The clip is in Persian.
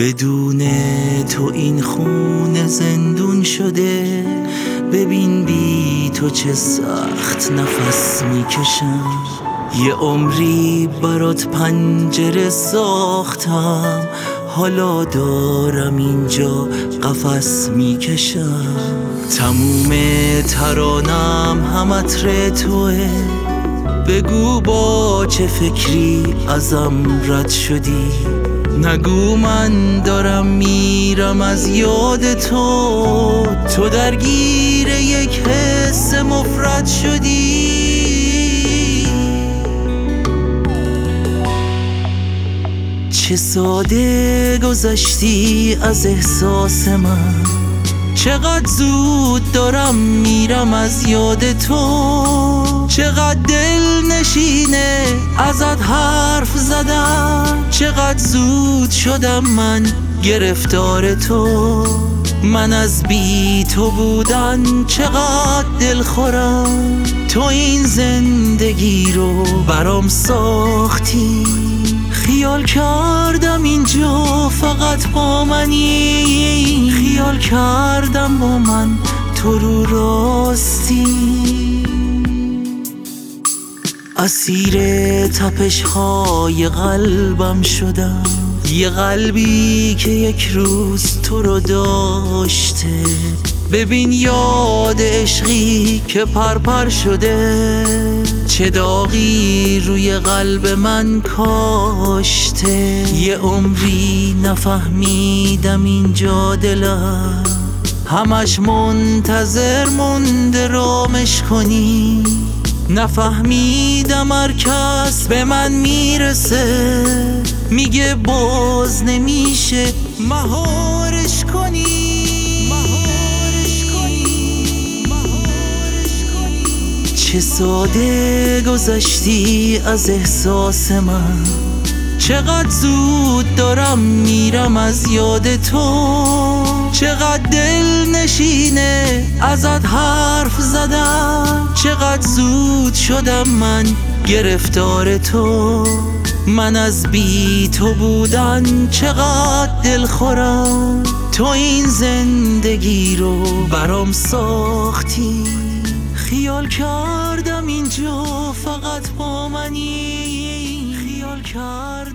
بدون تو این خونه زندون شده. ببین بی تو چه سخت نفس میکشم. یه عمری برات پنجره ساختم، حالا دارم اینجا قفس میکشم. تموم ترانم هم عطر توه. بگو با چه فکری ازم رد شدی. نگو من دارم میرم از یاد تو. تو درگیر یک حس مفرد شدی. چه ساده گذشتی از احساس من. چقدر زود دارم میرم از یاد تو. چقدر دل نشینه ازت حرف زدم. چقدر زود شدم من گرفتار تو. من از بی تو بودن چقدر دلخورم. تو این زندگی رو برام ساختی. خیال کردم اینجا فقط با منی. خیال کردم با من تو رو راستی. اسیر تپش های قلبم شدم. یه قلبی که یک روز تو رو داشته. ببین یاد عشقی که پرپر شده. چه داغی روی قلب من کاشته. یه عمری نفهمیدم اینجا دلم همش منتظر مونده رامش کنی. نفهمیدم هر کس به من میرسه میگه باز نمیشه مهارش کنی. چه ساده گذشتی از احساس من. چقدر زود دارم میرم از یاد تو. چقدر دل نشینه ازت حرف زدم. چقدر زود شدم من گرفتار تو. من از بی تو بودن چقدر دلخورم. تو این زندگی رو برام ساختی. خیال کردم اینجا فقط با منی. خیال کردم